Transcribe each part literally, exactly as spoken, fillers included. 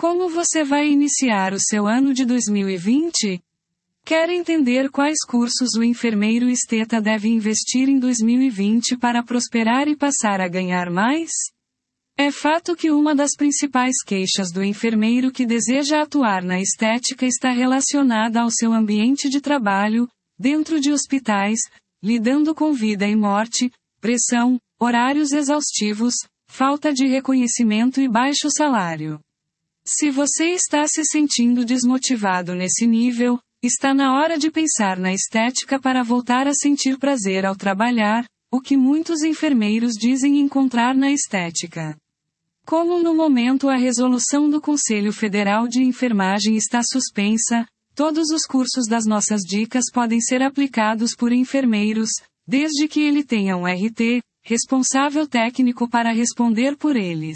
Como você vai iniciar o seu ano de dois mil e vinte? Quer entender quais cursos o enfermeiro esteta deve investir em dois mil e vinte para prosperar e passar a ganhar mais? É fato que uma das principais queixas do enfermeiro que deseja atuar na estética está relacionada ao seu ambiente de trabalho, dentro de hospitais, lidando com vida e morte, pressão, horários exaustivos, falta de reconhecimento e baixo salário. Se você está se sentindo desmotivado nesse nível, está na hora de pensar na estética para voltar a sentir prazer ao trabalhar, o que muitos enfermeiros dizem encontrar na estética. Como no momento a resolução do Conselho Federal de Enfermagem está suspensa, todos os cursos das nossas dicas podem ser aplicados por enfermeiros, desde que ele tenha um R T, responsável técnico para responder por eles.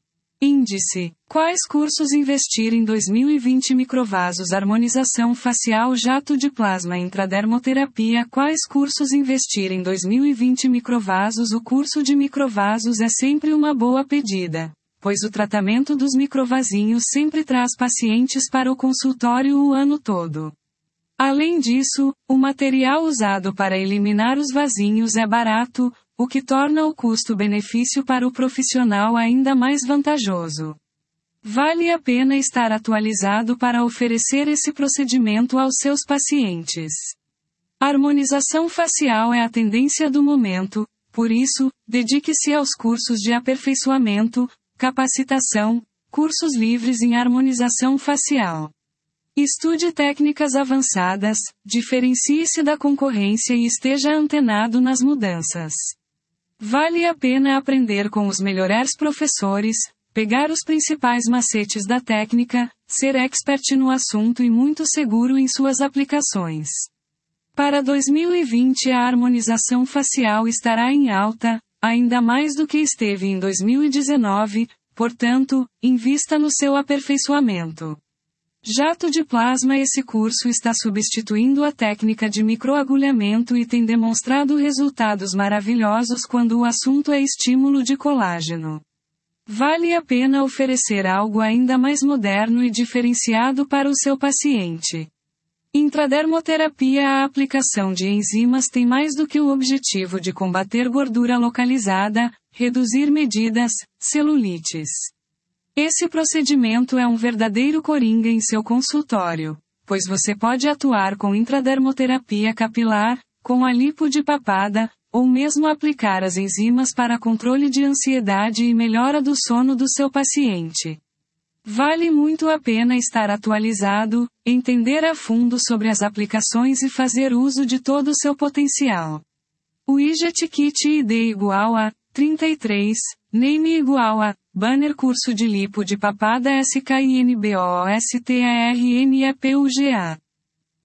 Índice: quais cursos investir em dois mil e vinte? Microvasos, harmonização facial, jato de plasma, intradermoterapia. Quais cursos investir em dois mil e vinte? Microvasos. O curso de microvasos é sempre uma boa pedida, pois o tratamento dos microvasinhos sempre traz pacientes para o consultório o ano todo. Além disso, o material usado para eliminar os vasinhos é barato, o que torna o custo-benefício para o profissional ainda mais vantajoso. Vale a pena estar atualizado para oferecer esse procedimento aos seus pacientes. A harmonização facial é a tendência do momento, por isso, dedique-se aos cursos de aperfeiçoamento, capacitação, cursos livres em harmonização facial. Estude técnicas avançadas, diferencie-se da concorrência e esteja antenado nas mudanças. Vale a pena aprender com os melhores professores, pegar os principais macetes da técnica, ser expert no assunto e muito seguro em suas aplicações. Para dois mil e vinte a harmonização facial estará em alta, ainda mais do que esteve em dois mil e dezenove, portanto, invista no seu aperfeiçoamento. Jato de plasma. Esse curso está substituindo a técnica de microagulhamento e tem demonstrado resultados maravilhosos quando o assunto é estímulo de colágeno. Vale a pena oferecer algo ainda mais moderno e diferenciado para o seu paciente. Intradermoterapia. A aplicação de enzimas tem mais do que o objetivo de combater gordura localizada, reduzir medidas, celulites. Esse procedimento é um verdadeiro coringa em seu consultório, pois você pode atuar com intradermoterapia capilar, com a lipo de papada, ou mesmo aplicar as enzimas para controle de ansiedade e melhora do sono do seu paciente. Vale muito a pena estar atualizado, entender a fundo sobre as aplicações e fazer uso de todo o seu potencial. Widget Kit I D igual a trinta e três, Name igual a Banner curso de lipo de papada S K I N B O O S T A R N E P U G A